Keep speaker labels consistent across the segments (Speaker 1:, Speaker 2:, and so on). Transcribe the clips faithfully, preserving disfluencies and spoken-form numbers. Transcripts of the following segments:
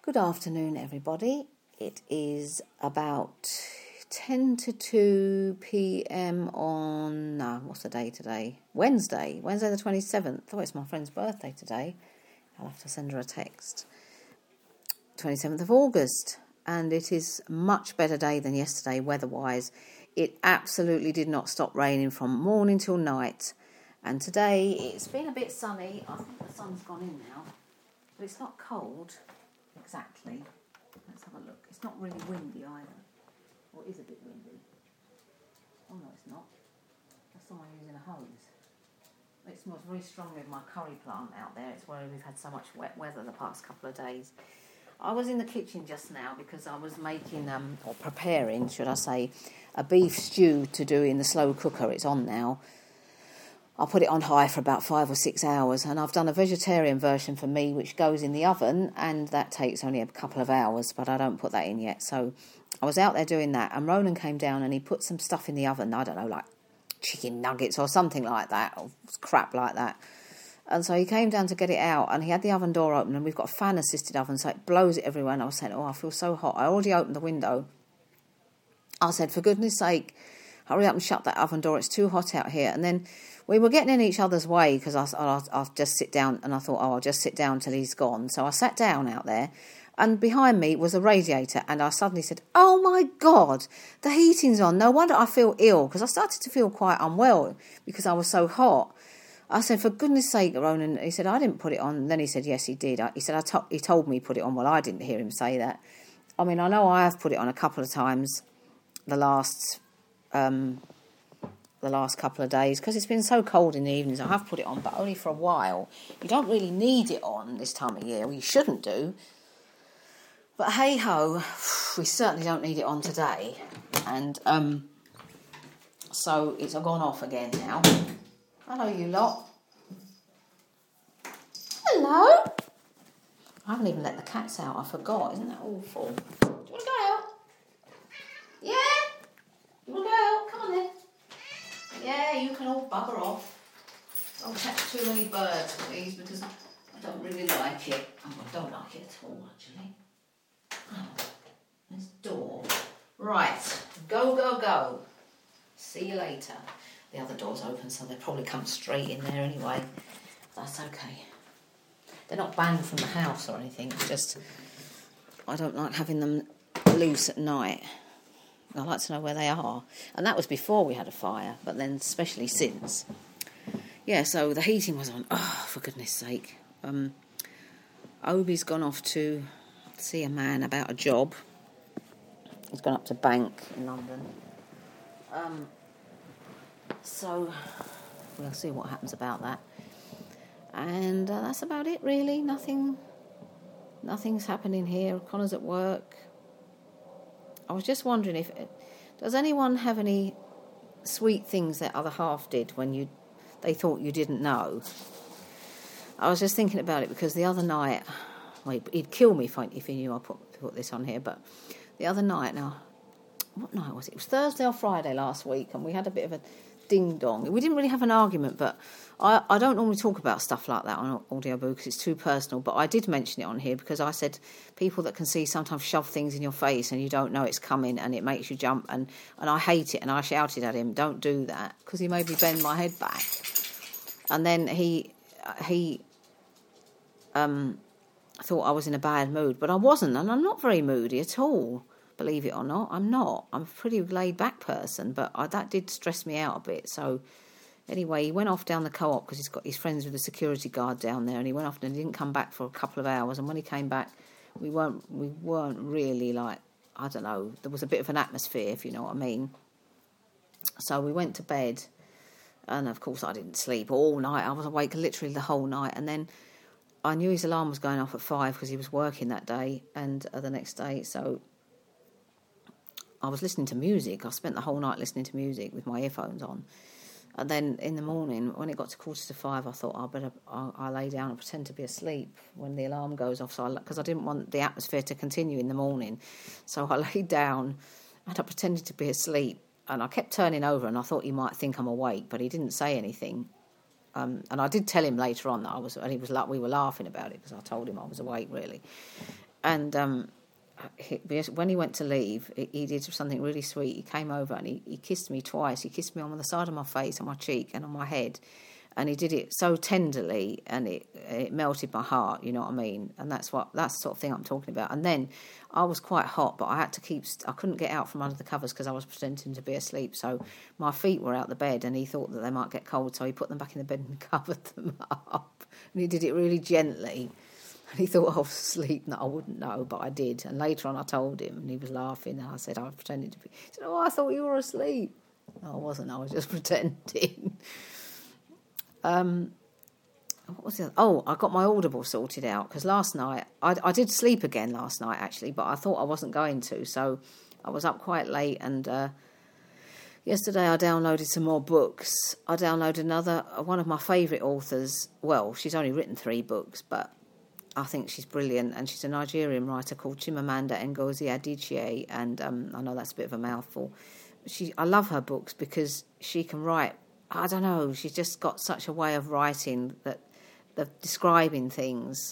Speaker 1: Good afternoon, everybody. It is about ten to two p.m. on, no, what's the day today? Wednesday, Wednesday the twenty-seventh. Oh, it's my friend's birthday today. I'll have to send her a text. twenty-seventh of August. And it is a much better day than yesterday, weather-wise. It absolutely did not stop raining from morning till night. And today, it's been a bit sunny. I think the sun's gone in now. But it's not cold. Exactly. Let's have a look. It's not really windy either. Or it is a bit windy. Oh no, it's not. That's someone using a hose. It smells very strongly of my curry plant out there. It's where we've had so much wet weather the past couple of days. I was in the kitchen just now because I was making, um, or preparing, should I say, a beef stew to do in the slow cooker. It's on now. I'll put it on high for about five or six hours, and I've done a vegetarian version for me, which goes in the oven, and that takes only a couple of hours, but I don't put that in yet. So I was out there doing that, and Ronan came down and he put some stuff in the oven, I don't know, like chicken nuggets or something like that, or crap like that. And so he came down to get it out, and he had the oven door open, and we've got a fan-assisted oven, so it blows it everywhere, and I was saying, oh, I feel so hot. I already opened the window. I said, for goodness sake, hurry up and shut that oven door, it's too hot out here. And then we were getting in each other's way because I, I, I'll just sit down, and I thought, oh, I'll just sit down till he's gone. So I sat down out there, and behind me was a radiator, and I suddenly said, oh my God, the heating's on. No wonder I feel ill, because I started to feel quite unwell because I was so hot. I said, for goodness sake, Ronan, he said, I didn't put it on. And then he said, yes, he did. He said, I to- he told me he put it on. Well, I didn't hear him say that. I mean, I know I have put it on a couple of times the last... Um, the last couple of days, because it's been so cold in the evenings. I have put it on, but only for a while. You don't really need it on this time of year. Well, you shouldn't do. But hey-ho, we certainly don't need it on today. And um, so it's gone off again now. Hello, you lot. Hello. I haven't even let the cats out. I forgot. Isn't that awful? Do you want to go out? Yeah? You want to go out? Come on then. Yeah, you can all bugger off. Don't catch too many birds, please, because I don't really like it. Oh, I don't like it at all, actually. Oh, this door. Right, go, go, go. See you later. The other door's open, so they'll probably come straight in there anyway. That's okay. They're not banned from the house or anything. It's just I don't like having them loose at night. I like to know where they are. And that was before we had a fire, but then especially since. Yeah, so the heating was on. Oh, for goodness sake. Um, Obi's gone off to see a man about a job. He's gone up to Bank in London. Um, so we'll see what happens about that. And uh, that's about it, really. Nothing, nothing's happening here. Connor's at work. I was just wondering if, does anyone have any sweet things that other half did when you, they thought you didn't know? I was just thinking about it because the other night, well, he'd kill me if, I, if he knew I put, put this on here, but the other night, now, what night was it? It was Thursday or Friday last week, and we had a bit of a ding-dong. We didn't really have an argument, but I, I don't normally talk about stuff like that on Audioboo because it's too personal, but I did mention it on here because I said people that can see sometimes shove things in your face and you don't know it's coming and it makes you jump, and, and I hate it, and I shouted at him, don't do that, because he made me bend my head back. And then he he um, thought I was in a bad mood, but I wasn't, and I'm not very moody at all. Believe it or not, I'm not. I'm a pretty laid-back person, but I, that did stress me out a bit. So anyway, he went off down the co-op because he's got his friends with the security guard down there, and he went off and he didn't come back for a couple of hours. And when he came back, we weren't we weren't really like, I don't know, there was a bit of an atmosphere, if you know what I mean. So we went to bed, and of course I didn't sleep all night. I was awake literally the whole night, and then I knew his alarm was going off at five because he was working that day and uh, the next day, so I was listening to music. I spent the whole night listening to music with my earphones on. And then in the morning, when it got to quarter to five, I thought, I better, I'll, I'll lay down and pretend to be asleep when the alarm goes off. So, because I, I didn't want the atmosphere to continue in the morning. So I laid down and I pretended to be asleep. And I kept turning over, and I thought he might think I'm awake, but he didn't say anything. Um, and I did tell him later on that I was, and he was like, we were laughing about it because I told him I was awake, really. And um, he, when he went to leave, he, he did something really sweet. He came over and he, he kissed me twice. He kissed me on the side of my face, on my cheek, and on my head. And he did it so tenderly, and it it melted my heart. You know what I mean? And that's what that's the sort of thing I'm talking about. And then I was quite hot, but I had to keep. I couldn't get out from under the covers because I was pretending to be asleep. So my feet were out the bed, and he thought that they might get cold, so he put them back in the bed and covered them up. And he did it really gently. And he thought I was asleep, and that I wouldn't know, but I did. And later on, I told him, and he was laughing. And I said I was pretending to be. He said, "Oh, I thought you were asleep." No, I wasn't. I was just pretending. Um, what was it? Oh, I got my Audible sorted out because last night I, I did sleep again last night actually, but I thought I wasn't going to, so I was up quite late. And uh, yesterday I downloaded some more books. I downloaded another one of my favourite authors. Well, she's only written three books, but I think she's brilliant, and she's a Nigerian writer called Chimamanda Ngozi Adichie, and um, I know that's a bit of a mouthful. She, I love her books because she can write. I don't know, she's just got such a way of writing, that of describing things.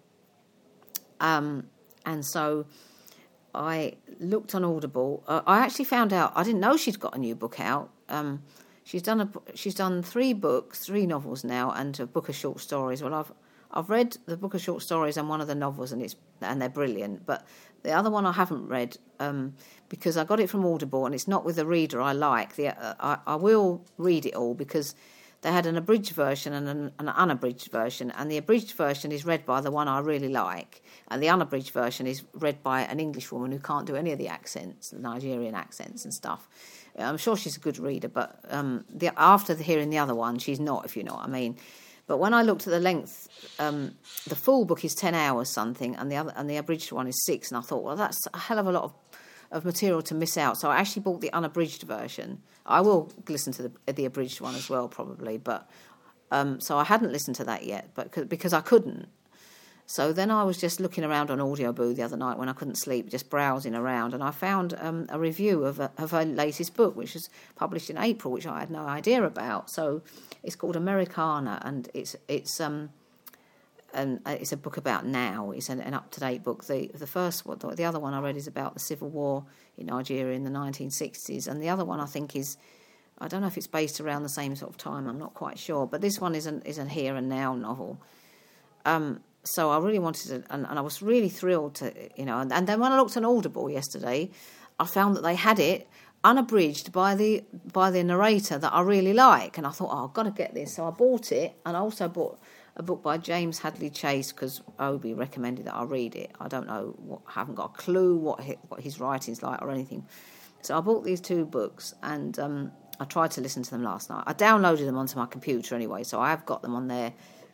Speaker 1: Um, and so I looked on Audible. Uh, I actually found out, I didn't know she'd got a new book out. Um, she's done a, she's done three books, three novels now, and a book of short stories. Well, I've I've read the book of short stories and one of the novels, and it's and they're brilliant. But the other one I haven't read um, because I got it from Audible, and it's not with a reader I like. The uh, I, I will read it all because they had an abridged version and an, an unabridged version, and the abridged version is read by the one I really like, and the unabridged version is read by an English woman who can't do any of the accents, the Nigerian accents and stuff. I'm sure she's a good reader, but um, the, after the, hearing the other one, she's not, if you know what I mean. But when I looked at the length, um, the full book is ten hours something, and the other and the abridged one is six. And I thought, well, that's a hell of a lot of, of material to miss out. So I actually bought the unabridged version. I will listen to the the abridged one as well, probably. But um, so I hadn't listened to that yet, but because I couldn't. So then I was just looking around on Audioboo the other night when I couldn't sleep, just browsing around, and I found um, a review of, a, of her latest book, which was published in April, which I had no idea about. So it's called Americana, and it's it's um and it's a book about now. It's an, an up to date book. The the first one, the other one I read is about the civil war in Nigeria in the nineteen sixties, and the other one I think is, I don't know if it's based around the same sort of time. I'm not quite sure, but this one is an is a here and now novel. Um. So I really wanted to, and, and I was really thrilled to, you know, and, and then when I looked on Audible yesterday, I found that they had it unabridged by the by the narrator that I really like, and I thought, oh, I've got to get this. So I bought it, and I also bought a book by James Hadley Chase because Obi recommended that I read it. I don't know, what, haven't got a clue what his, what his writing's like or anything. So I bought these two books, and um, I tried to listen to them last night. I downloaded them onto my computer anyway, so I have got them on there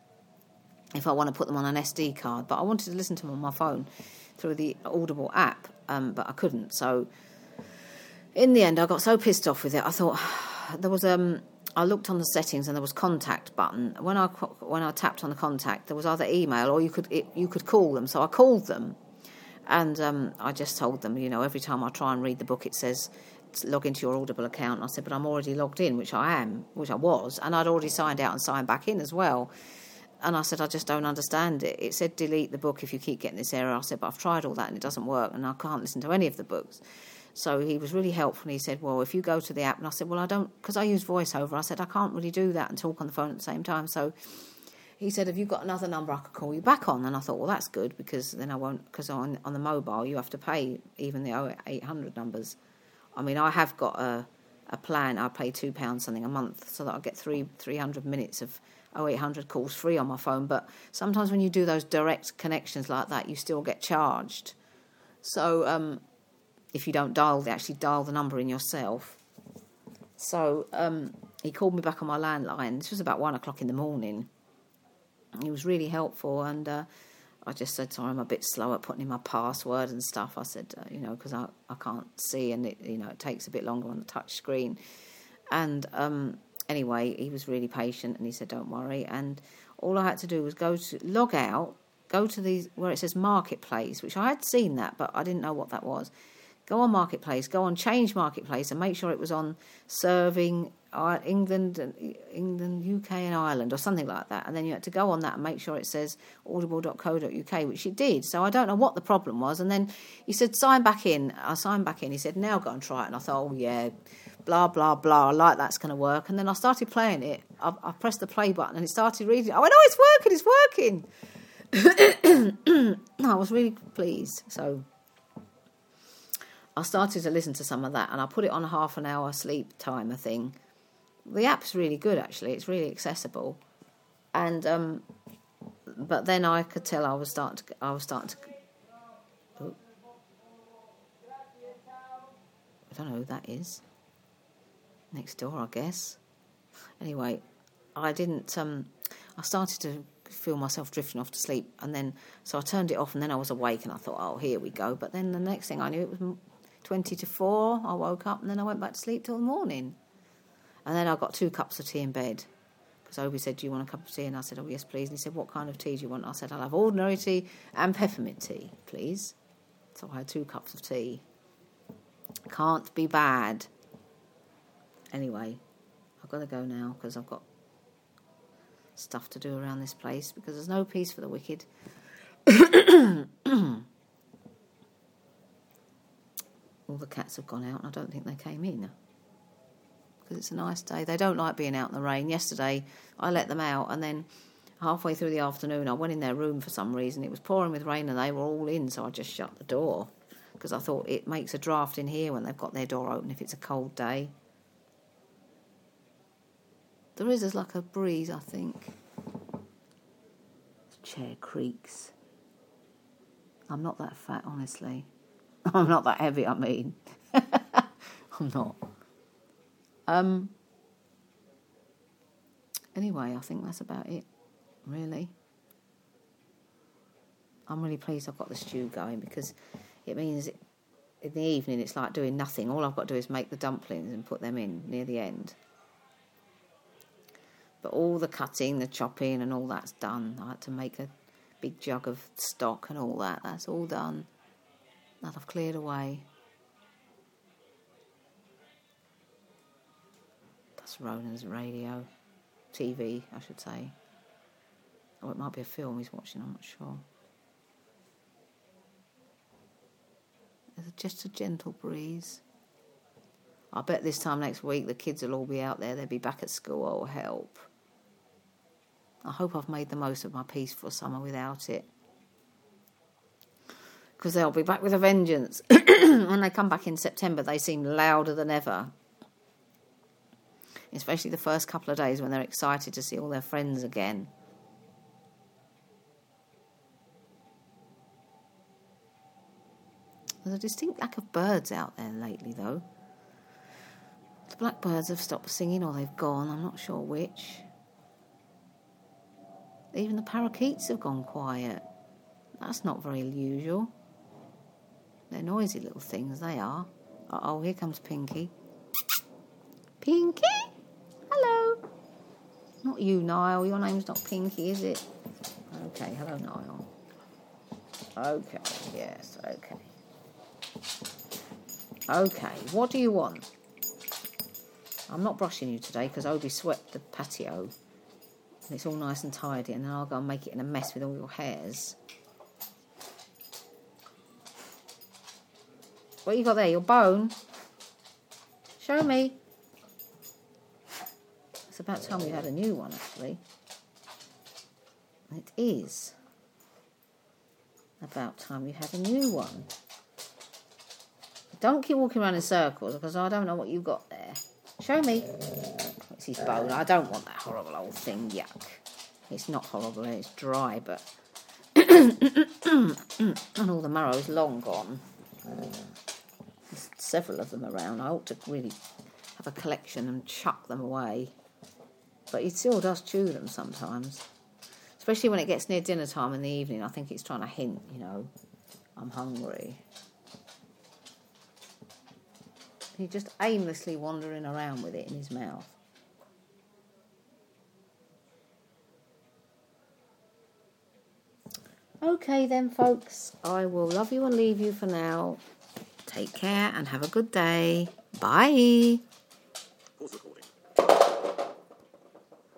Speaker 1: if I want to put them on an S D card. But I wanted to listen to them on my phone through the Audible app, um, but I couldn't. So in the end, I got so pissed off with it. I thought there was um. I looked on the settings and there was contact button. When I when I tapped on the contact, there was either email or you could it, you could call them. So I called them, and um, I just told them, you know, every time I try and read the book, it says log into your Audible account. And I said, but I'm already logged in, which I am, which I was, and I'd already signed out and signed back in as well. And I said, I just don't understand it. It said delete the book if you keep getting this error. I said, but I've tried all that and it doesn't work, and I can't listen to any of the books. So he was really helpful, and he said, well, if you go to the app, and I said, well, I don't, because I use VoiceOver, I said, I can't really do that and talk on the phone at the same time. So he said, have you got another number I could call you back on? And I thought, well, that's good, because then I won't, because on, on the mobile, you have to pay even the oh eight hundred numbers. I mean, I have got a, a plan. I pay two pounds something a month so that I get three, 300 minutes of oh eight hundred calls free on my phone. But sometimes when you do those direct connections like that, you still get charged. So um, if you don't dial, they actually dial the number in yourself. So um, he called me back on my landline. This was about one o'clock in the morning. He was really helpful, and uh, I just said, sorry, I'm a bit slow at putting in my password and stuff. I said, uh, you know, because I, I can't see, and it, you know, it takes a bit longer on the touch screen. And um, anyway, he was really patient, and he said, don't worry. And all I had to do was go to log out, go to these where it says Marketplace, which I had seen that, but I didn't know what that was. go on Marketplace, go on Change Marketplace, and make sure it was on serving England, England, U K, and Ireland, or something like that. And then you had to go on that and make sure it says audible dot co dot uk, which it did. So I don't know what the problem was. And then he said, sign back in. I signed back in. He said, now go and try it. And I thought, oh yeah, blah blah blah. I like that's going to work. And then I started playing it. I, I pressed the play button and it started reading. I went, oh, it's working, it's working. I was really pleased. So I started to listen to some of that, and I put it on a half an hour sleep timer thing. The app's really good, actually. It's really accessible, and um, but then I could tell I was starting to. I was starting to. Oh, I don't know who that is. Next door, I guess. Anyway, I didn't. Um, I started to feel myself drifting off to sleep, and then so I turned it off, and then I was awake, and I thought, oh, here we go. But then the next thing I knew, it was twenty to four. I woke up, and then I went back to sleep till the morning. And then I got two cups of tea in bed, because Obi said, do you want a cup of tea? And I said, oh, yes, please. And he said, what kind of tea do you want? I said, I'll have ordinary tea and peppermint tea, please. So I had two cups of tea. Can't be bad. Anyway, I've got to go now, because I've got stuff to do around this place, because there's no peace for the wicked. All the cats have gone out, and I don't think they came in. Because it's a nice day. They don't like being out in the rain. Yesterday, I let them out, and then halfway through the afternoon, I went in their room for some reason. It was pouring with rain, and they were all in, so I just shut the door, because I thought it makes a draft in here when they've got their door open if it's a cold day. There is there's like a breeze, I think. The chair creaks. I'm not that fat, honestly. I'm not that heavy, I mean. I'm not. Um. Anyway, I think that's about it, really. I'm really pleased I've got the stew going, because it means it, in the evening it's like doing nothing. All I've got to do is make the dumplings and put them in near the end. But all the cutting, the chopping and all that's done. I had to make a big jug of stock and all that. That's all done. That I've cleared away. That's Ronan's radio. T V, I should say. Or it might be a film he's watching, I'm not sure. There's just a gentle breeze. I bet this time next week the kids will all be out there. They'll be back at school. Oh, help. I hope I've made the most of my peaceful summer without it. Because they'll be back with a vengeance. When they come back in September, they seem louder than ever. Especially the first couple of days when they're excited to see all their friends again. There's a distinct lack of birds out there lately, though. The blackbirds have stopped singing, or they've gone, I'm not sure which. Even the parakeets have gone quiet. That's not very usual. They're noisy little things, they are. Uh-oh, here comes Pinky. Pinky? Hello. Not you, Niall. Your name's not Pinky, is it? Okay, hello, Niall. Okay, yes, okay. Okay, what do you want? I'm not brushing you today because Obi swept the patio. And it's all nice and tidy, and then I'll go and make it in a mess with all your hairs. What you got there? Your bone? Show me. It's about time we had a new one, actually. It is about time we had a new one. Don't keep walking around in circles, because I don't know what you've got there. Show me. It's his bone. I don't want that horrible old thing. Yuck. It's not horrible, it's dry, but... and all the marrow's long gone. There's several of them around. I ought to really have a collection and chuck them away. But he still does chew them sometimes. Especially when it gets near dinner time in the evening. I think it's trying to hint, you know, I'm hungry. He's just aimlessly wandering around with it in his mouth. Okay then, folks. I will love you and leave you for now. Take care and have a good day. Bye.